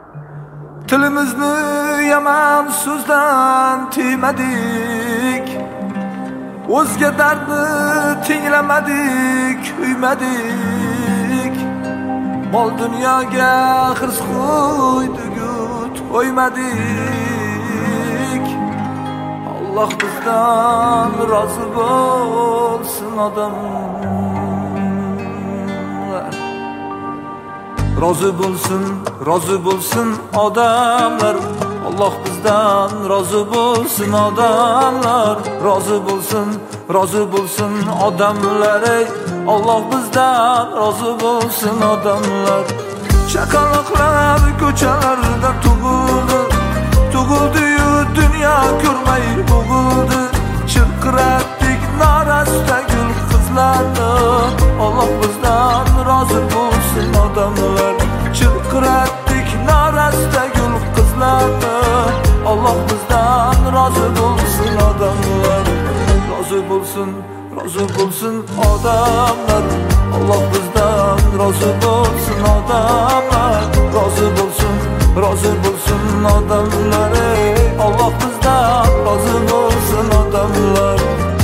Tilimizni yaman so'zdan tiymadik, o'zga dardni tinglamadik, kuymadik. Mol dunyoga hirs qo'ydik, to'ymadik. Allah bizdan rozi bo'lsin odamlar. Rozi bo'lsin odamlar. Allah bizdan rozi bo'lsin odamlar. Rozi bo'lsin odamlar. Allah bizdan rozi bo'lsin odamlar. Chaqaloqlar ko'chalarda tug'ildi-yu dunyo ko'rmay bo'g'ildi. Chirqiratdik norasta gul qizlarni. Allah bizdan rozi bo'lsin odamlar. Chirqiratdik norasta gul qizlarni. Allah bizdan rozi bo'lsin odamlar. Rozi bo'lsin odamlar. Allah bizdan rozi bo'lsin odamlar. Rozi bo'lsin odamlar. Allah bizdan rozi bo'lsin odamlar.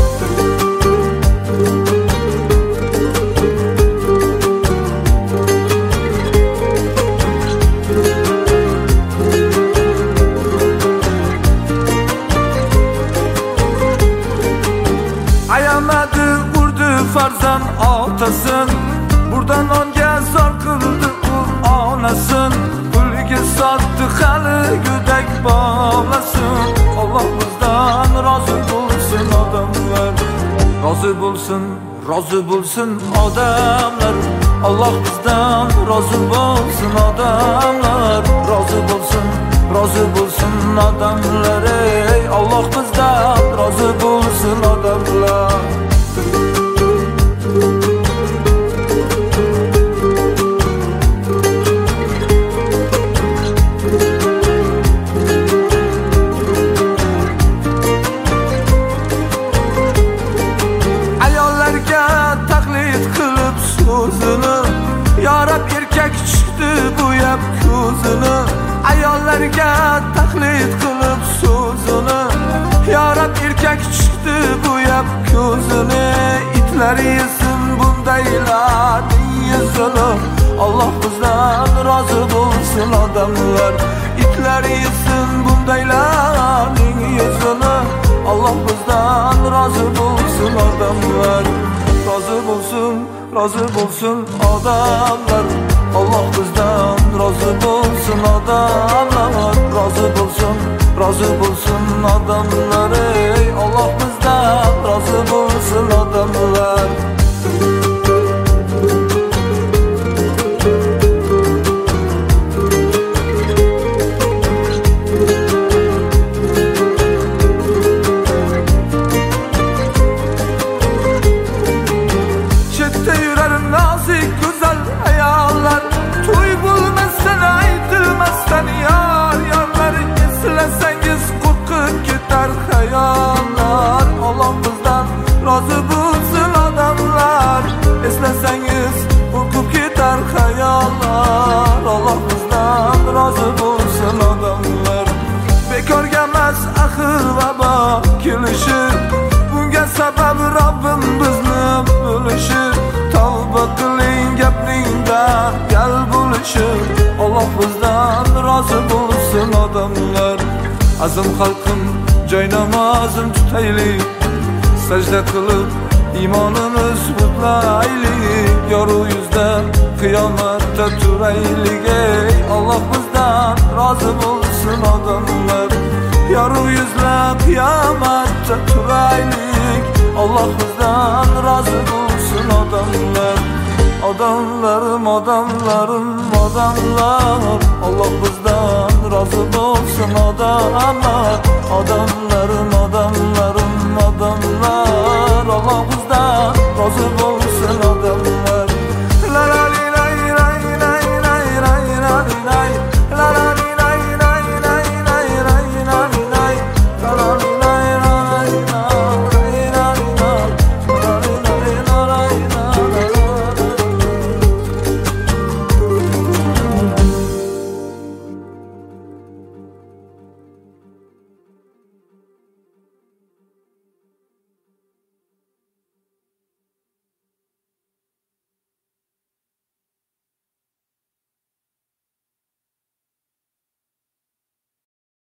Ayamadi urdi farzand otasin, burdan onga zor qildi u onasin. Puliga sotdi hali go'dak bolasin. Allah bizdan rozi bo'lsin odamlar. Rozi bo'lsin odamlar. Allah bizdan rozi bo'lsin odamlar. Rozi bo'lsin odamlar. Allah bizdan rozi bo'lsin odamlar. Yarab erkak chiqdi bo'yab ko'zini. Ayollarga taqlid qilib so'zini. Yarab erkak chiqdi bo'yab ko'zini. Itlar yesin bundaylarning yuzini. Allah bizdan rozi bo'lsin odamlar. Itlar yesin bundaylarning yuzini. Allah bizdan rozi bo'lsin odamlar. Rozi bo'lsin odamlar. Allah bizdan rozi bo'lsin odamlar. Rozi bo'lsin odamlar. Allah bizdan rozi bo'lsin odamlar. Rozi bo'lsin odamlar. Eslasangiz o'qib ketar xayollar. Allah bizdan rozi bo'lsin odamlar. Bekorga emas axir vabo kelishi. Bunga sabab Robbim bizni bo'lishi. Tavba qiling gapingdan gal bo'lishi. Allah bizdan rozi bo'lsin odamlar. Azim xalqim joy namozim tutaylik. Sajda qilib iymonimiz mutlaylik. Yorug' yuzda qiyomatda turaylik. Allah bizdan rozi bo'lsin odamlar. Yorug' yuzda qiyomatda turaylik. Allah bizdan rozi bo'lsin odamlar. Odamlarim Allah bizdan rozi bo'lsin odamlar. Odamlarim Allah bizdan rozi bo'lsin.